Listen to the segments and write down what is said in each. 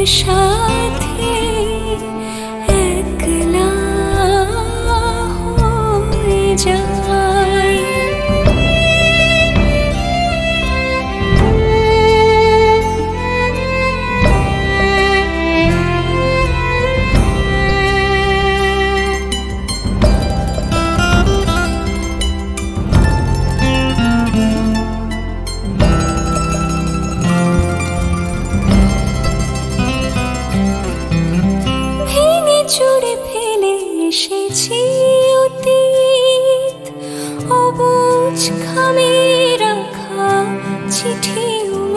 সাথে একলা হয়ে যাই। চুড়ে ফেলে এসেছি অতীত, অবুঝ খামে রাখা চিঠি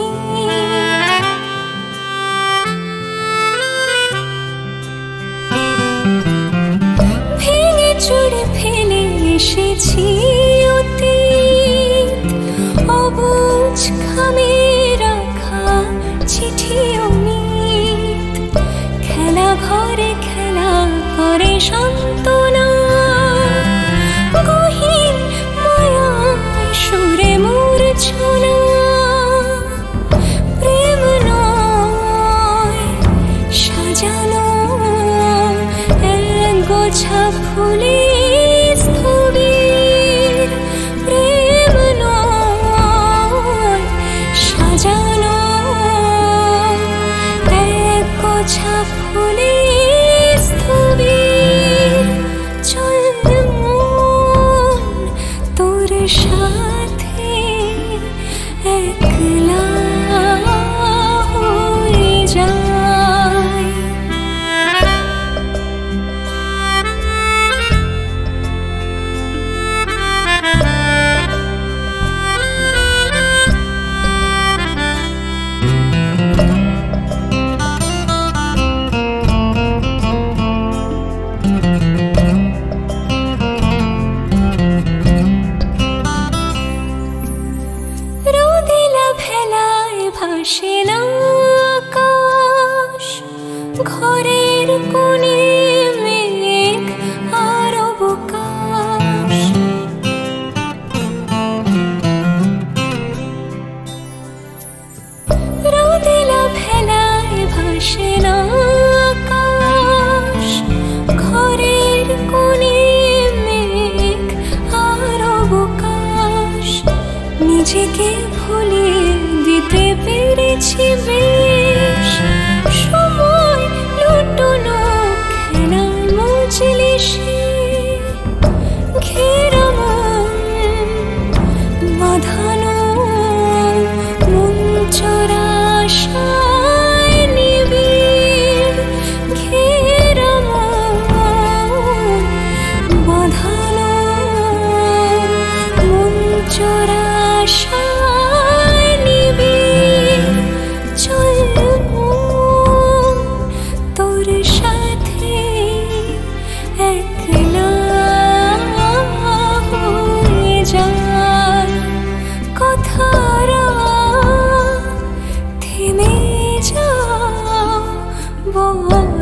ভেঙে চুড়ে ফেলে এসেছি অতীত, অবুঝ খামে রাখা চিঠি খেলা ঘরে খেলা করে সান্ত্বনা, গহীন মায়ার সুরে মূর্ছনা। প্রেম নয় সাজানো এক গোছা ফুলে স্থবির, প্রেম নয় সাজানো এক গোছা ফুলে স্থবির। চল মন তোর সাথে একলা হয়ে যাই। ভাসে না আকাশ, ঘরের কোণে মেঘ আর অবকাশ। রোদেলা ভেলায় ভাসে না আকাশ, ঘরের কোণে মেঘ আর অবকাশ। নিজেকে ভুলিয়ে দিতে পেরেছি বেশ, সময় লুটোনো খেলার মজলিসে। ঘেরা মন বাঁধানো মন চোরা আশায় নিবিড়, ঘেরা মন বাঁধানো মন চোরা আশায় নিবিড়। চল মন তোর সাথে একলা হয়ে যাই। কথারা থেমে যাও বল।